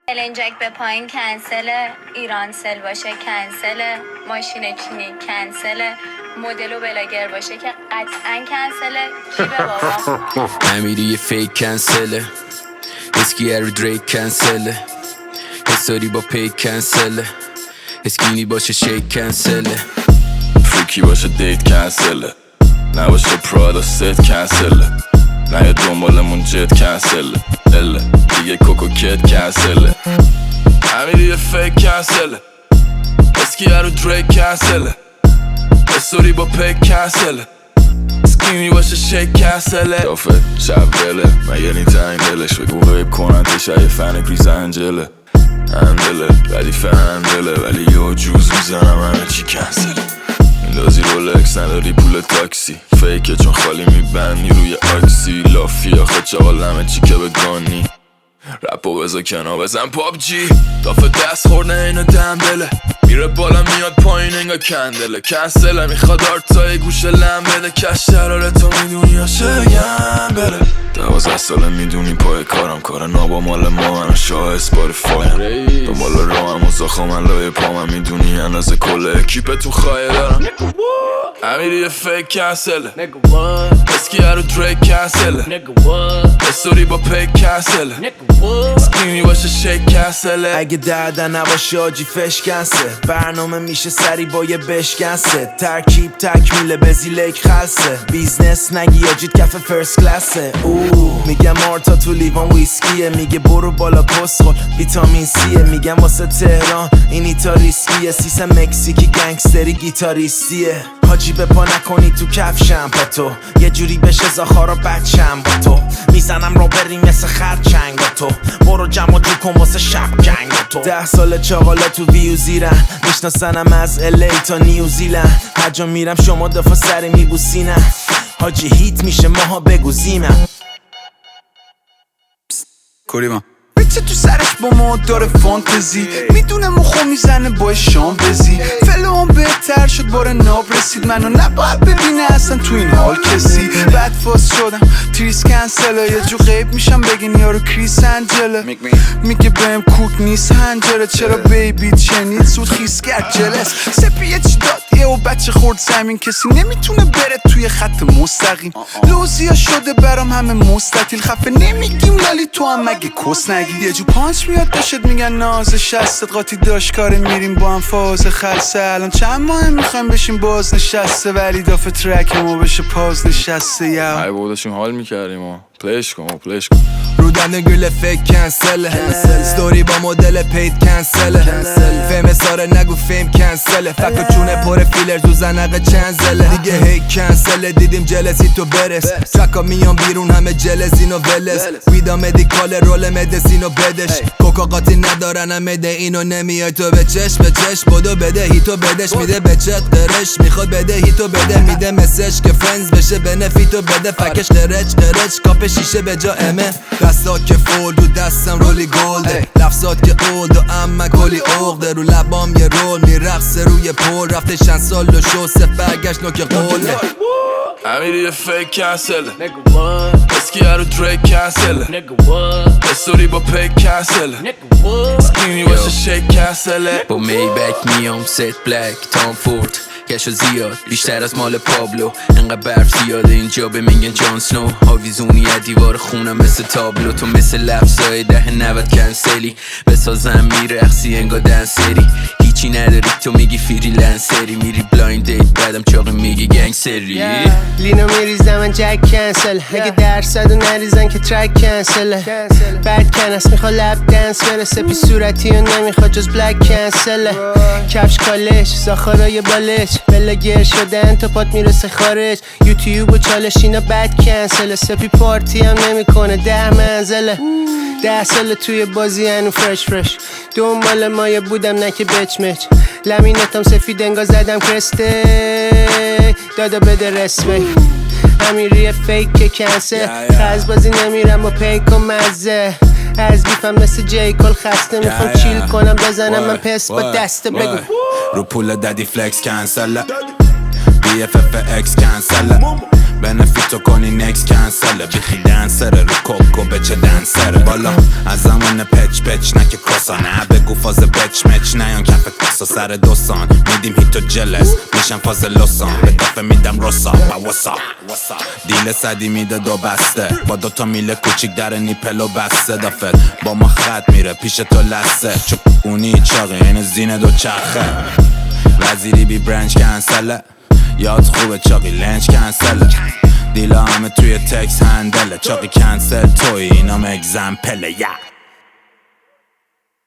النجک به پایین کنسله، ایرانسل باشه کنسله، ماشین چینی کنسله، مدل و بلاگر باشه که قطعا کنسله. کی به بابا امیری یه فیک کنسله، اسکی ارو دریک کنسله، حساری با پیک کنسله، اسکینی باشه شیک کنسله، فریکی باشه دیت کنسله، نباشه پرادا ست کنسله، نه دنبالمون جت کنسله، اله دیگه کوکو کت کنسله. امیری یه فیک کنسله، اسکی ارو دریک کنسله، حساری با پیک کنسله، اسکینی باشه شیک کنسله. دافه شب بله مگه نی تنگ دلش بگو غیب کننده شای فن گریز انجله، اندله ردیف اندله ولی یه جوز میزنم همه چی کنسله. میندازی رولکس نداری پول تاکسی، فیکه چون خالی میبندی روی آکسی، لافی آخه چاقال همه چی که بگانی، رپو بزا کنار بزن پابجی. دافه دست خورده اینو دنبله، میره بالا میاد پایین انگا کندله، کنسله میخواد آرتای گوشه لم بده، کش شراره تو میدونی یا شگم بره. 12 ساله میدونی پای کارم، کار نابا مال ما من شاه اسپاریفایم، دنبال راهم و زاخا من لای پا من میدونی اندازه کل اکیپ تو خواهی دارم. امیری یه فیک کنسله، اسکی ارو دریک کنسله، استوری با پیک کنسله، اسکینی باشه شیک کنسله. اگه دردن نباشه آجی فش کنسه، برنامه میشه سری با یه بشکنسه، ترکیب تکمیله بزیلک خلصه، بیزنس نگی آجید کف فرست کلاسه. میگم مارتا تو لیوان ویسکیه، میگه برو بالا کسخل ویتامین سیه، میگم واسه تهران این ایتا ریسکیه، سیسم مکزیکی گنگستری گیتاریستیه. حاجی به پا نکنی تو کفشم پا تو، یه جوری بشه زاخارا بچم با تو، میزنم رو بری مثل خرچنگ با تو، برو جمع جو کن واسه شب جنگ با تو. 10 سال چاقالا تو ویو زیرن، میشناسنم از الی تا نیوزیلند، هر جا میرم شما دفعه سری میبوسینم، حاجی هیت میشه ماها بگو زیمم. کوریما بچه تو سرش با ما داره فانتزی، میدونه مخو میزنه با شام بزی، فلوم بهتر شد باره ناب رسید، منو نباید ببینه اصلا تو این حال کسی. بعد فاس شدم تریس کنسله، یه جو غیب میشم بگین یارو کریس انجله، میگه بهم کوک نیست هنجره، چرا بیبی چنید سود خیس کرد جلس، سپیه چی داد یه و بچه خورد زمین، کسی نمیتونه بره توی خط مستقیم، لوزیا شده برام همه مستطیل، خفه نمیگیم لالی تو هم مگه کس نگی، یه جو پانچ میاد داشت میگن ناز شست قاطی داشت کاره میریم با هم فاز خلصه، الان چند ماه میخوایم بشیم باز نشسته، ولی دافه ترک ما بشه پاز نشسته. یا ای بودشیم حال میکردیم و پلیش کن رو دنده گل فیک کنسله، ستوری با مدل پید کنسله، فیم ساره نگو فیم کنسله، فکر چونه پر فیلر تو زنقه چنزله، دیگه هی کنسله دیدیم جلسی تو برس، ترکا میان بیرون همه جلسین و ولس، ویدا مدیکال رول مدسین و بدش، کوکا قاطی ندارن هم مده اینو نمیای تو به چش بدو بده هیتو بدش، میده به چت قرش میخواد بده هیتو بده، میده مسج که فرنز بشه بنفیتو بده، فکش قرچ کاپ شیشه به جا امه، دستا که فولد و دستم رولی گلده، لفظات که اولد و اما کلی اغده، رو لبام یه رول میرقصه روی پول، رفته چند سال و شو سف برگشت نوک قوله. امیری یه فیک کنسله، اسکی ارو دریک کنسله، استوری با پیک کنسله، اسکینی باشه شیک کنسله. با میبک میام ست بلک تام فورد، کشو زیاد بیشتر از مال پابلو، انقدر برف زیاده اینجا به میگن جان سنو، آویزونی از دیوار خونم مثل تابلو، تو مثل لفظای 10-90 کنسلی، بسازم میرقصی انگا دنسری، هیچی نداری تو میگی فریلنسری، میری بلایند دیت بعدم چاقی میگی گنگسری، لینو میریزم من جک کنسل، اگه درصدو نریزن که ترک کنسله، بعد کنس میخوا لب دنس برسه، پی صورتی و نمیخوا جز بلک کنسله، کفش کالش زاخارای بالش، بلاگر شدن تا پات میرسه خارج، یوتیوب و چالش اینا بد کنسله، سپی پارتی هم نمیکنه 10 منزله، 10 سال توی بازی هنو فرش دنبال مایه بودم نه که بچ مچ، لمینتم سفید انگا زدم کرسته، دادا بده رسمه، امیری فیک کنسل، خز بازی نمیرم با پیک و مزه، از بیفم مثل جیکل خسته، میخوام چیل کنم بزنم من پس با دسته، بگو رو پول دادی فلکس کنسله، BFF اکس کنسله، بنفیتو کنی نکس کنسله بیخی دنسره رو کوکو بچه دنسره بالا از زمان پچ پچ نکه کاسا نه بگو فاز بچ مچ نیان کف کسا سر دوسان میدیم هیتو جلس میشن فاز لسان به دفعه میدم رسا با وسا دیل صدی میده دو بسته با دوتا میله کوچیک در نیپلو بسته دفعه با ما خط میره پیش تو لسه چکونی چاقی این زین دو چرخه وزیری بی برنچ کنسله یاد خوبه چاقی لنچ کنسله دیلا همه توی تکس هندله چاقی کنسل توی اینام اگزمپله